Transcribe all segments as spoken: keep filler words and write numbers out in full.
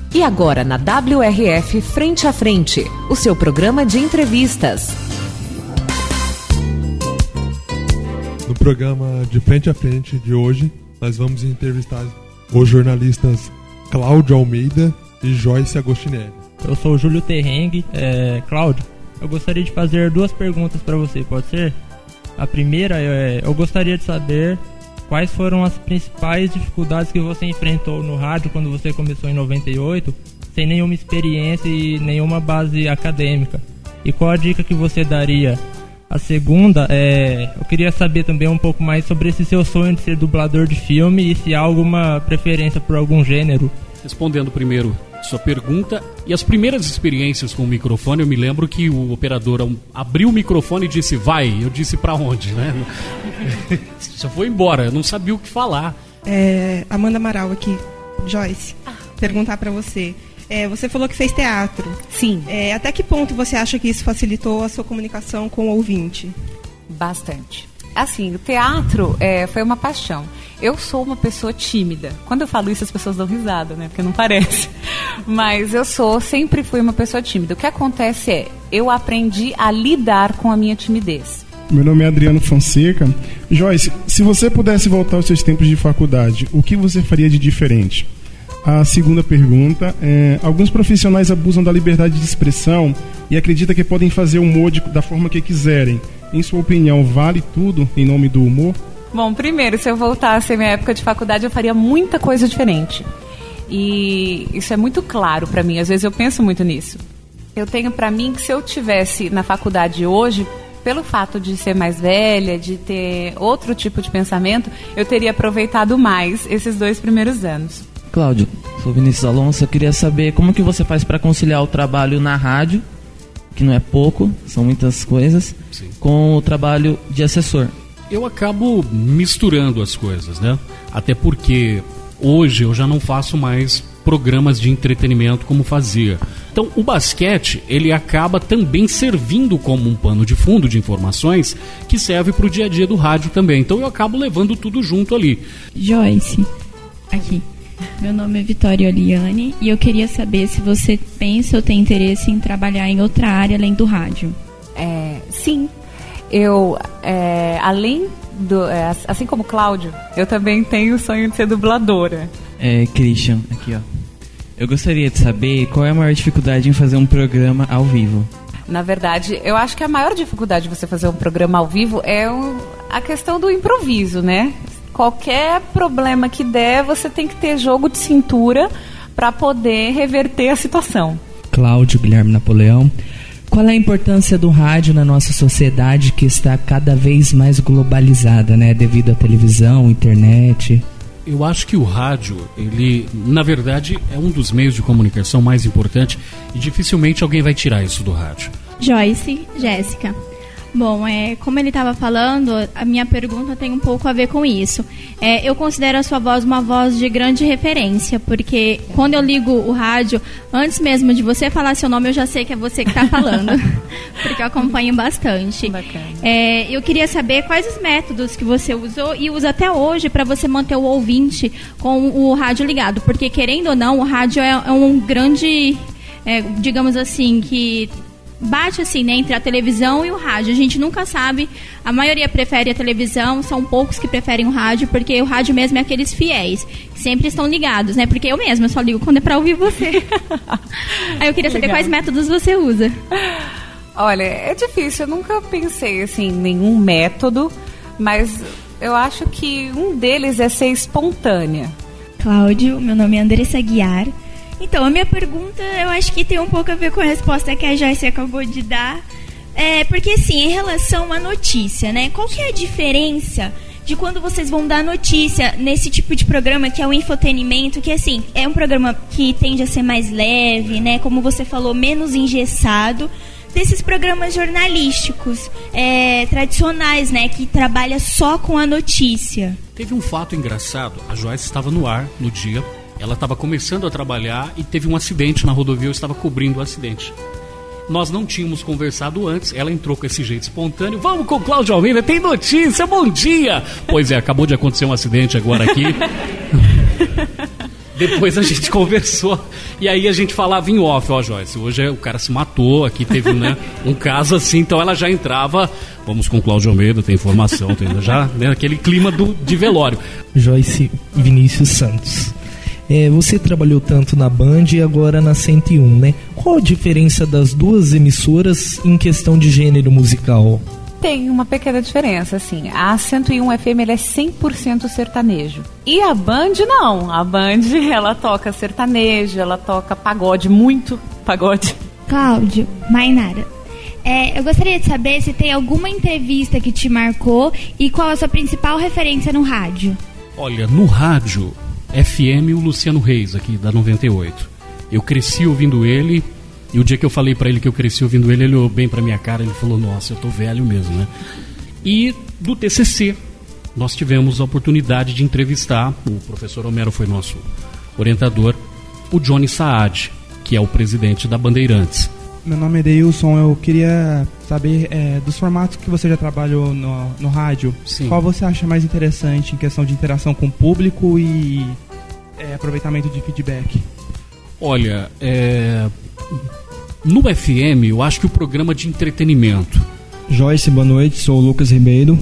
E agora na W R F Frente a Frente, o seu programa de entrevistas. No programa de Frente a Frente de hoje, nós vamos entrevistar os jornalistas Cláudio Almeida e Joyce Agostinelli. Eu sou o Júlio Terrengue. É, Cláudio, eu gostaria de fazer duas perguntas para você, pode ser? A primeira é, eu gostaria de saber quais foram as principais dificuldades que você enfrentou no rádio quando você começou em noventa e oito, sem nenhuma experiência e nenhuma base acadêmica. E qual a dica que você daria? A segunda é, eu queria saber também um pouco mais sobre esse seu sonho de ser dublador de filme e se há alguma preferência por algum gênero. Respondendo primeiro sua pergunta, e as primeiras experiências com o microfone, eu me lembro que o operador abriu o microfone e disse, vai, eu disse pra onde, né? Já foi embora, eu não sabia o que falar. É, Amanda Amaral aqui, Joyce, ah, perguntar pra você. É, você falou que fez teatro. Sim. É, até que ponto você acha que isso facilitou a sua comunicação com o ouvinte? Bastante. Assim, o teatro é, foi uma paixão. Eu sou uma pessoa tímida. Quando eu falo isso, as pessoas dão risada, né? Porque não parece. Mas eu sou, sempre fui uma pessoa tímida. O que acontece é, eu aprendi a lidar com a minha timidez. Meu nome é Adriano Fonseca. Joyce, se você pudesse voltar aos seus tempos de faculdade, o que você faria de diferente? A segunda pergunta é, alguns profissionais abusam da liberdade de expressão e acreditam que podem fazer humor de, da forma que quiserem. Em sua opinião, vale tudo em nome do humor? Bom, primeiro, se eu voltasse à minha época de faculdade, eu faria muita coisa diferente. E isso é muito claro pra mim, às vezes eu penso muito nisso. Eu tenho pra mim que se eu tivesse na faculdade hoje, pelo fato de ser mais velha, de ter outro tipo de pensamento, eu teria aproveitado mais esses dois primeiros anos. Cláudio, sou Vinícius Alonso, eu queria saber como que você faz para conciliar o trabalho na rádio, que não é pouco, são muitas coisas, sim, com o trabalho de assessor. Eu acabo misturando as coisas, né? Até porque hoje eu já não faço mais programas de entretenimento como fazia. Então o basquete, ele acaba também servindo como um pano de fundo de informações que serve para o dia a dia do rádio também. Então eu acabo levando tudo junto ali. Joyce, aqui. Meu nome é Vitória Oliane e eu queria saber se você pensa ou tem interesse em trabalhar em outra área além do rádio. É, sim, eu, é, além do, é, assim como Cláudio, eu também tenho o sonho de ser dubladora. É, Christian, aqui ó. Eu gostaria de saber qual é a maior dificuldade em fazer um programa ao vivo. Na verdade, eu acho que a maior dificuldade de você fazer um programa ao vivo é um, a questão do improviso, né? Qualquer problema que der, você tem que ter jogo de cintura para poder reverter a situação. Cláudio Guilherme Napoleão, qual é a importância do rádio na nossa sociedade que está cada vez mais globalizada, né, devido à televisão, internet? Eu acho que o rádio, ele, na verdade, é um dos meios de comunicação mais importante e dificilmente alguém vai tirar isso do rádio. Joyce, Jéssica. Bom, é, como ele estava falando, a minha pergunta tem um pouco a ver com isso. É, eu considero a sua voz uma voz de grande referência, porque quando eu ligo o rádio, antes mesmo de você falar seu nome, eu já sei que é você que está falando, porque eu acompanho bastante. Bacana. É, eu queria saber quais os métodos que você usou e usa até hoje para você manter o ouvinte com o rádio ligado, porque querendo ou não, o rádio é, é um grande, é, digamos assim, que... bate assim, né, entre a televisão e o rádio. A gente nunca sabe, a maioria prefere a televisão, são poucos que preferem o rádio, porque o rádio mesmo é aqueles fiéis, que sempre estão ligados, né, porque eu mesma só ligo quando é pra ouvir você. Aí eu queria saber Legal. Quais métodos você usa. Olha, é difícil, eu nunca pensei assim, em nenhum método, mas eu acho que um deles é ser espontânea. Cláudio, meu nome é Andressa Aguiar. Então, a minha pergunta, eu acho que tem um pouco a ver com a resposta que a Joyce acabou de dar. É, porque, assim, em relação à notícia, né? Qual que é a diferença de quando vocês vão dar notícia nesse tipo de programa, que é o infotenimento, que, assim, é um programa que tende a ser mais leve, né? Como você falou, menos engessado, desses programas jornalísticos é, tradicionais, né? Que trabalha só com a notícia. Teve um fato engraçado. A Joyce estava no ar no dia... Ela estava começando a trabalhar e teve um acidente na rodovia, eu estava cobrindo o acidente. Nós não tínhamos conversado antes, ela entrou com esse jeito espontâneo. Vamos com o Cláudio Almeida, tem notícia, bom dia! Pois é, acabou de acontecer um acidente agora aqui. Depois a gente conversou e aí a gente falava em off, ó, Joyce, hoje o cara se matou, aqui teve, né, um caso assim, então ela já entrava, vamos com o Cláudio Almeida, tem informação, tem, já, né, aquele clima do, de velório. Joyce Vinícius Santos. É, você trabalhou tanto na Band e agora na cento e um, né? Qual a diferença das duas emissoras em questão de gênero musical? Tem uma pequena diferença, assim. A cento e um F M ela é cem por cento sertanejo. E a Band não. A Band, ela toca sertanejo, ela toca pagode, muito pagode. Cláudio, Mainara, é, eu gostaria de saber se tem alguma entrevista que te marcou e qual a sua principal referência no rádio. Olha, no rádio, F M, o Luciano Reis, aqui da noventa e oito. Eu cresci ouvindo ele... E o dia que eu falei pra ele que eu cresci ouvindo ele, ele olhou bem pra minha cara, ele falou, nossa, eu tô velho mesmo, né? E do T C C, nós tivemos a oportunidade de entrevistar, o professor Homero foi nosso orientador, o Johnny Saad, que é o presidente da Bandeirantes. Meu nome é Deilson, eu queria saber é, dos formatos que você já trabalhou no, no rádio, Sim. Qual você acha mais interessante em questão de interação com o público e é, aproveitamento de feedback? Olha, é... no F M, eu acho que o programa de entretenimento. Joyce, boa noite, sou o Lucas Ribeiro.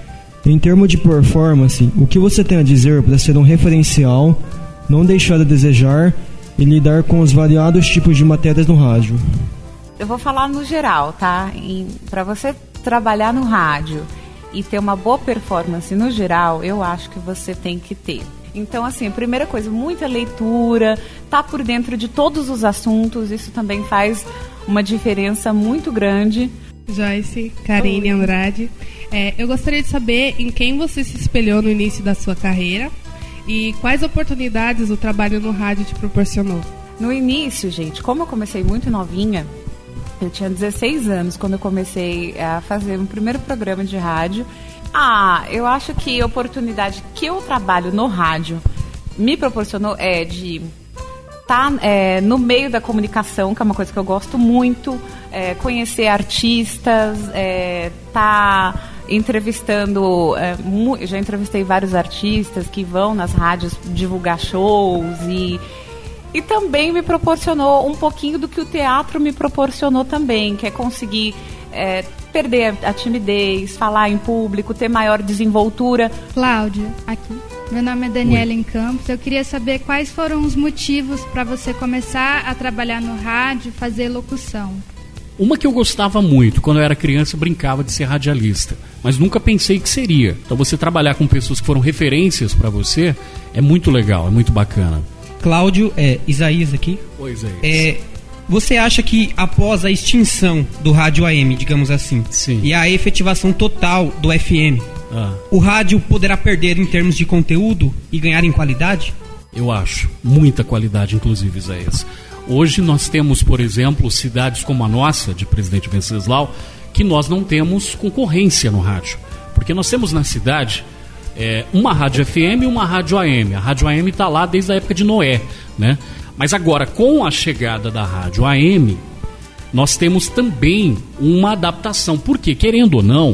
Em termos de performance, o que você tem a dizer para ser um referencial, não deixar a desejar e lidar com os variados tipos de matérias no rádio? Eu vou falar no geral, tá? Para você trabalhar no rádio e ter uma boa performance no geral, eu acho que você tem que ter. Então, assim, a primeira coisa, muita leitura, tá por dentro de todos os assuntos, isso também faz uma diferença muito grande. Joyce, Karine Andrade, é, eu gostaria de saber em quem você se espelhou no início da sua carreira e quais oportunidades o trabalho no rádio te proporcionou. No início, gente, como eu comecei muito novinha, eu tinha dezesseis anos quando eu comecei a fazer um primeiro programa de rádio. Ah, eu acho que a oportunidade que o trabalho no rádio me proporcionou é de estar tá, é, no meio da comunicação, que é uma coisa que eu gosto muito, é, conhecer artistas, é, tá entrevistando, é, mu- já entrevistei vários artistas que vão nas rádios divulgar shows e, e também me proporcionou um pouquinho do que o teatro me proporcionou também, que é conseguir... É, perder a timidez, falar em público, ter maior desenvoltura. Cláudio, aqui. Meu nome é Daniela em Campos. Eu queria saber quais foram os motivos para você começar a trabalhar no rádio, fazer locução. Uma que eu gostava muito, quando eu era criança, eu brincava de ser radialista, mas nunca pensei que seria. Então você trabalhar com pessoas que foram referências para você é muito legal, é muito bacana. Cláudio, é, Isaías aqui. Oi, Isaías. É, você acha que após a extinção do rádio A M, digamos assim, Sim. e a efetivação total do F M, ah. o rádio poderá perder em termos de conteúdo e ganhar em qualidade? Eu acho. Muita qualidade, inclusive, Isaías. Hoje nós temos, por exemplo, cidades como a nossa, de Presidente Venceslau, que nós não temos concorrência no rádio. Porque nós temos na cidade é, uma rádio F M e uma rádio A M. A rádio A M está lá desde a época de Noé, né? Mas agora, com a chegada da rádio A M, nós temos também uma adaptação. Porque, querendo ou não,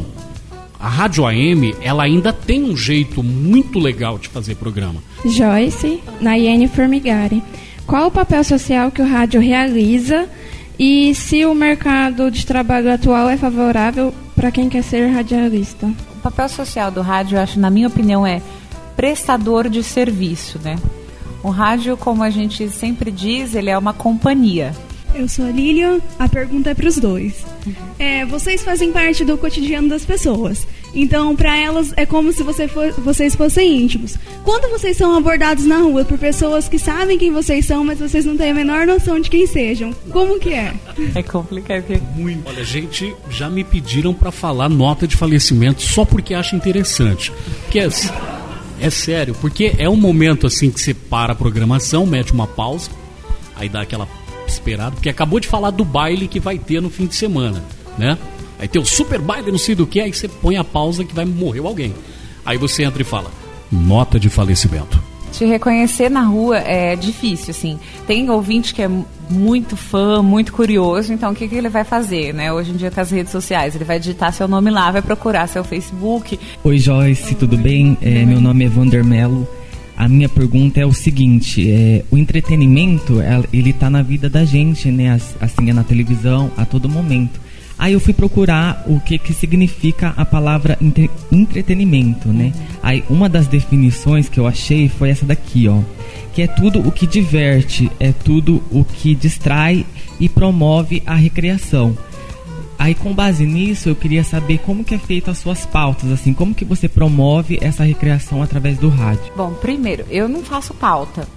a rádio A M, ela ainda tem um jeito muito legal de fazer programa. Joyce, Nayane Formigari. Qual o papel social que o rádio realiza e se o mercado de trabalho atual é favorável para quem quer ser radialista? O papel social do rádio, eu acho, na minha opinião, é prestador de serviço, né? O rádio, como a gente sempre diz, ele é uma companhia. Eu sou a Lilian, a pergunta é para os dois. É, vocês fazem parte do cotidiano das pessoas, então para elas é como se você for, vocês fossem íntimos. Quando vocês são abordados na rua por pessoas que sabem quem vocês são, mas vocês não têm a menor noção de quem sejam, como que é? É complicado. Muito. Olha, gente, já me pediram para falar nota de falecimento só porque acha interessante. Porque é, é sério, porque é um momento assim que você para a programação, mete uma pausa, aí dá aquela esperado, porque acabou de falar do baile que vai ter no fim de semana, né? Aí tem o super baile, não sei do que, aí você põe a pausa que vai morrer alguém. Aí você entra e fala, nota de falecimento. Te reconhecer na rua é difícil, assim. Tem ouvinte que é muito fã, muito curioso, então o que, que ele vai fazer, né? Hoje em dia com as redes sociais, ele vai digitar seu nome lá, vai procurar seu Facebook. Oi, Joyce, tudo bem? É, meu nome é Vander Melo. A minha pergunta é o seguinte, é, o entretenimento, ele tá na vida da gente, né? Assim, é na televisão, a todo momento. Aí eu fui procurar o que, que significa a palavra entre, entretenimento, né? Aí uma das definições que eu achei foi essa daqui, ó. Que é tudo o que diverte, é tudo o que distrai e promove a recreação. Aí, com base nisso, eu queria saber como que é feito as suas pautas, assim, como que você promove essa recreação através do rádio? Bom, primeiro, eu não faço pauta.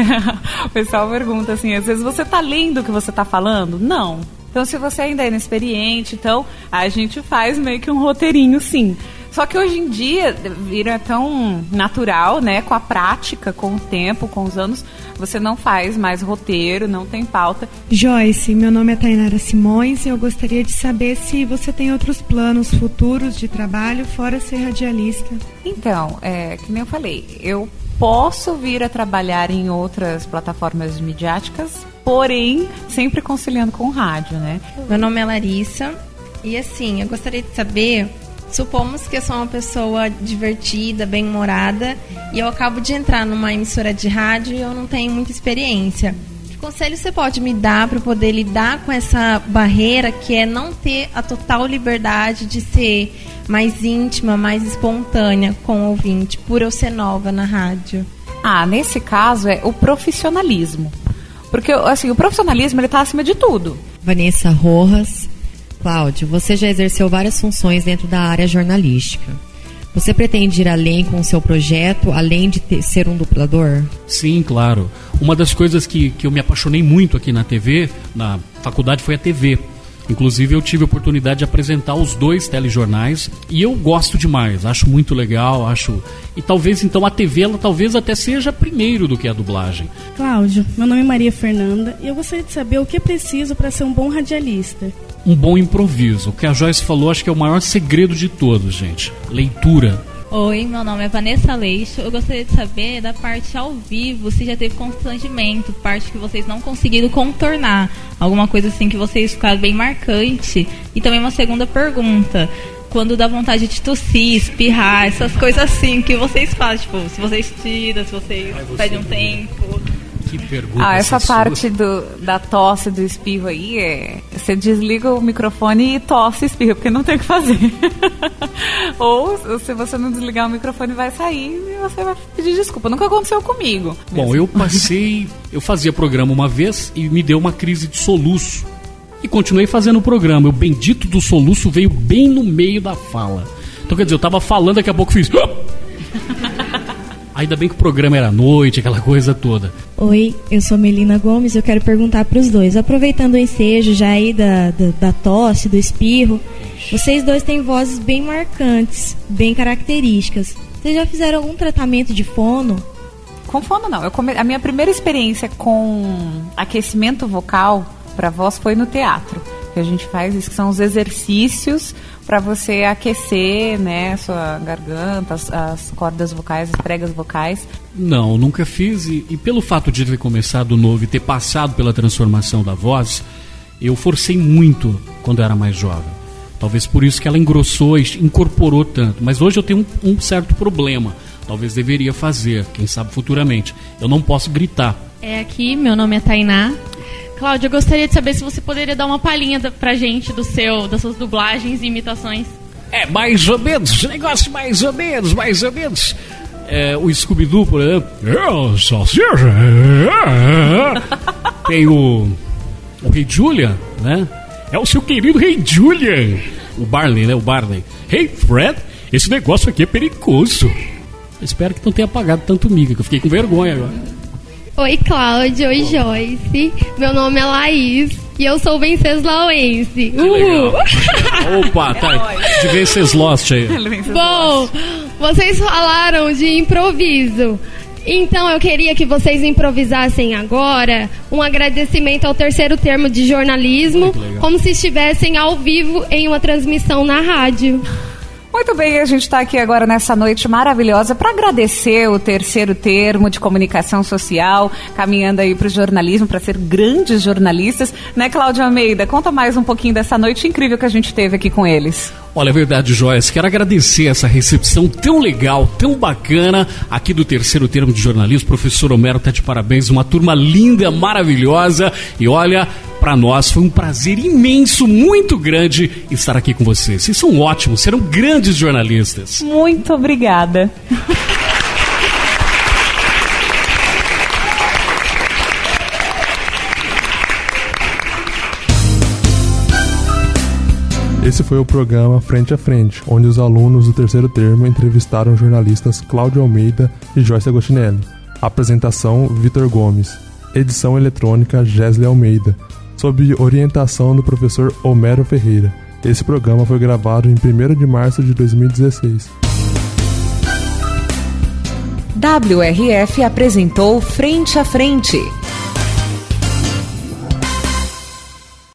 O pessoal pergunta assim, às vezes você tá lendo o que você tá falando? Não. Então, se você ainda é inexperiente, então a gente faz meio que um roteirinho, sim. Só que hoje em dia vira tão natural, né? Com a prática, com o tempo, com os anos, você não faz mais roteiro, não tem pauta. Joyce, meu nome é Tainara Simões e eu gostaria de saber se você tem outros planos futuros de trabalho fora ser radialista. Então, é, que nem eu falei, eu posso vir a trabalhar em outras plataformas midiáticas, porém sempre conciliando com o rádio, né? Meu nome é Larissa e assim, eu gostaria de saber... Supomos que eu sou uma pessoa divertida, bem-humorada, e eu acabo de entrar numa emissora de rádio e eu não tenho muita experiência. Que conselho você pode me dar para poder lidar com essa barreira que é não ter a total liberdade de ser mais íntima, mais espontânea com o ouvinte, por eu ser nova na rádio? Ah, nesse caso é o profissionalismo. Porque assim, o profissionalismo ele está acima de tudo. Vanessa Rojas. Cláudio, você já exerceu várias funções dentro da área jornalística. Você pretende ir além com o seu projeto, além de ter, ser um dublador? Sim, claro. Uma das coisas que, que eu me apaixonei muito aqui na T V, na faculdade, foi a T V. Inclusive eu tive a oportunidade de apresentar os dois telejornais e eu gosto demais, acho muito legal, acho... E talvez então a T V, ela talvez até seja primeiro do que a dublagem. Cláudio, meu nome é Maria Fernanda e eu gostaria de saber o que é preciso para ser um bom radialista. Um bom improviso. O que a Joyce falou, acho que é o maior segredo de todos, gente. Leitura. Oi, meu nome é Vanessa Leixo. Eu gostaria de saber da parte ao vivo, se já teve constrangimento, parte que vocês não conseguiram contornar. Alguma coisa assim que vocês ficaram bem marcante. E também uma segunda pergunta. Quando dá vontade de tossir, espirrar, essas coisas assim que vocês fazem. Tipo, se vocês tiram, se vocês Ai, pedem um tempo... Que pergunta ah, essa sua. parte do, da tosse, do espirro aí, é, você desliga o microfone e tosse e espirra, porque não tem o que fazer. Ou se você não desligar o microfone, vai sair e você vai pedir desculpa. Nunca aconteceu comigo. Bom, mesmo. eu passei, eu fazia programa uma vez e me deu uma crise de soluço. E continuei fazendo o programa. O bendito do soluço veio bem no meio da fala. Então, quer dizer, eu tava falando, daqui a pouco fiz... Ainda bem que o programa era à noite, aquela coisa toda. Oi, eu sou Melina Gomes e eu quero perguntar para os dois. Aproveitando o ensejo já aí da, da, da tosse, do espirro, vocês dois têm vozes bem marcantes, bem características. Vocês já fizeram algum tratamento de fono? Com fono não. Eu come... A minha primeira experiência com aquecimento vocal para voz foi no teatro. Que a gente faz isso, que são os exercícios para você aquecer, né, a sua garganta, as, as cordas vocais, as pregas vocais. Não, nunca fiz e, e pelo fato de ter começado novo e ter passado pela transformação da voz, eu forcei muito quando eu era mais jovem. Talvez por isso que ela engrossou e incorporou tanto. Mas hoje eu tenho um, um certo problema. Talvez deveria fazer, quem sabe futuramente. Eu não posso gritar. É aqui, meu nome é Tainá. Cláudia, eu gostaria de saber se você poderia dar uma palhinha da, pra gente do seu, das suas dublagens e imitações. É, mais ou menos, negócio mais ou menos, mais ou menos. É, o Scooby-Doo, por exemplo. Eu só seja. Tem o, o Rei Julian, né? É o seu querido Rei Julian. O Barney, né? O Barney. Hey, Fred, esse negócio aqui é perigoso. Eu espero que não tenha apagado tanto miga, que eu fiquei com vergonha agora. Oi, Cláudia. Oi, Joyce. Meu nome é Laís e eu sou venceslauense. Uhul. Opa, tá. De Venceslost aí. Bom, vocês falaram de improviso. Então eu queria que vocês improvisassem agora um agradecimento ao terceiro termo de jornalismo, como se estivessem ao vivo em uma transmissão na rádio. Muito bem, a gente está aqui agora nessa noite maravilhosa para agradecer o terceiro termo de comunicação social, caminhando aí para o jornalismo, para ser grandes jornalistas, né, Cláudia Almeida? Conta mais um pouquinho dessa noite incrível que a gente teve aqui com eles. Olha, é verdade, Joyce. Quero agradecer essa recepção tão legal, tão bacana aqui do terceiro termo de jornalismo. O professor Homero tá de parabéns, uma turma linda, maravilhosa. E olha, para nós foi um prazer imenso, muito grande estar aqui com vocês. Vocês são ótimos, serão grandes jornalistas. Muito obrigada. Esse foi o programa Frente a Frente, onde os alunos do terceiro termo entrevistaram os jornalistas Cláudio Almeida e Joyce Agostinelli. Apresentação, Vitor Gomes. Edição eletrônica, Gesley Almeida. Sob orientação do professor Homero Ferreira. Esse programa foi gravado em primeiro de março de dois mil e dezesseis. W R F apresentou Frente a Frente.